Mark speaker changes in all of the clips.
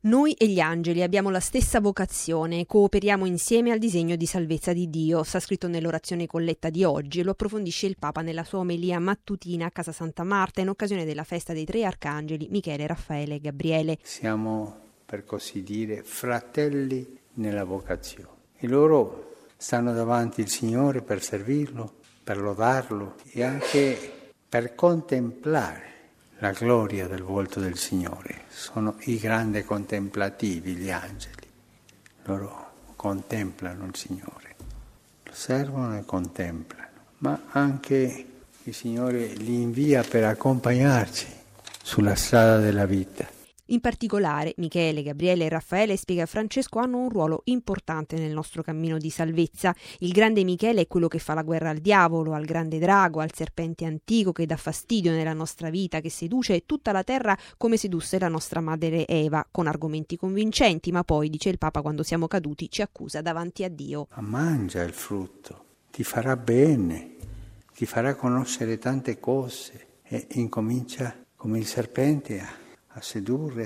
Speaker 1: Noi e gli angeli abbiamo la stessa vocazione, cooperiamo insieme al disegno di salvezza di Dio, sta scritto nell'orazione colletta di oggi e lo approfondisce il Papa nella sua omelia mattutina a Casa Santa Marta in occasione della festa dei tre arcangeli Michele, Raffaele e Gabriele.
Speaker 2: Siamo, per così dire, fratelli nella vocazione e loro stanno davanti il Signore per servirlo, per lodarlo e anche per contemplare la gloria del volto del Signore. Sono i grandi contemplativi, gli angeli. Loro contemplano il Signore, lo servono e contemplano. Ma anche il Signore li invia per accompagnarci sulla strada della vita.
Speaker 1: In particolare, Michele, Gabriele e Raffaele, spiega Francesco, hanno un ruolo importante nel nostro cammino di salvezza. Il grande Michele è quello che fa la guerra al diavolo, al grande drago, al serpente antico che dà fastidio nella nostra vita, che seduce tutta la terra come sedusse la nostra madre Eva, con argomenti convincenti, ma poi, dice il Papa, quando siamo caduti ci accusa davanti a Dio.
Speaker 2: Ma mangia il frutto, ti farà bene, ti farà conoscere tante cose e incomincia come il serpente a sedurre.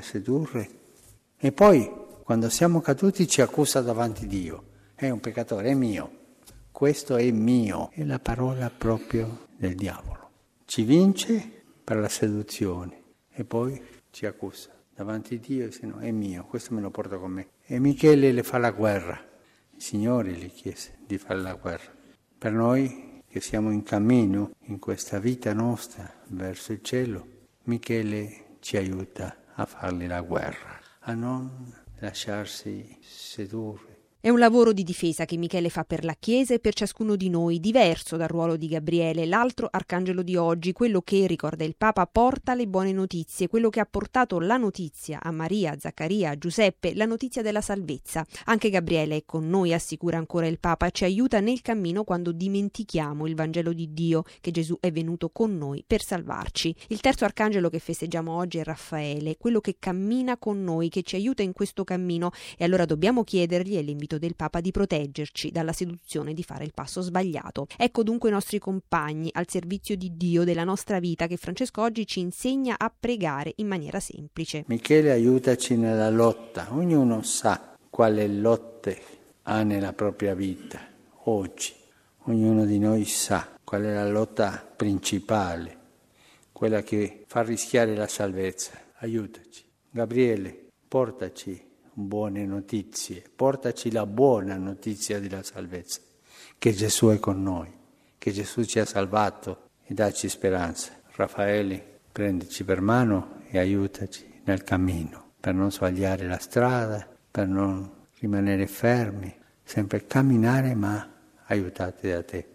Speaker 2: E poi, quando siamo caduti, ci accusa davanti a Dio. È un peccatore, è mio. Questo è mio. È la parola proprio del diavolo. Ci vince per la seduzione e poi ci accusa davanti a Dio e dice no, è mio, questo me lo porto con me. E Michele le fa la guerra. Il Signore gli chiese di fare la guerra. Per noi che siamo in cammino in questa vita nostra verso il cielo, Michele ci aiuta a fargli la guerra, a non lasciarsi sedurre.
Speaker 1: È un lavoro di difesa che Michele fa per la Chiesa e per ciascuno di noi, diverso dal ruolo di Gabriele, l'altro arcangelo di oggi, quello che, ricorda il Papa, porta le buone notizie, quello che ha portato la notizia a Maria, a Zaccaria, a Giuseppe, la notizia della salvezza. Anche Gabriele è con noi, assicura ancora il Papa, ci aiuta nel cammino quando dimentichiamo il Vangelo di Dio, che Gesù è venuto con noi per salvarci. Il terzo arcangelo che festeggiamo oggi è Raffaele, quello che cammina con noi, che ci aiuta in questo cammino, e allora dobbiamo chiedergli, e l'invito del Papa, di proteggerci dalla seduzione di fare il passo sbagliato. Ecco dunque i nostri compagni al servizio di Dio della nostra vita, che Francesco oggi ci insegna a pregare in maniera semplice.
Speaker 2: Michele, aiutaci nella lotta. Ognuno sa quale lotte ha nella propria vita oggi. Ognuno di noi sa qual è la lotta principale, quella che fa rischiare la salvezza. Aiutaci. Gabriele, portaci buone notizie, portaci la buona notizia della salvezza, che Gesù è con noi, che Gesù ci ha salvato e dacci speranza. Raffaele, prendici per mano e aiutaci nel cammino, per non sbagliare la strada, per non rimanere fermi, sempre camminare ma aiutati da te.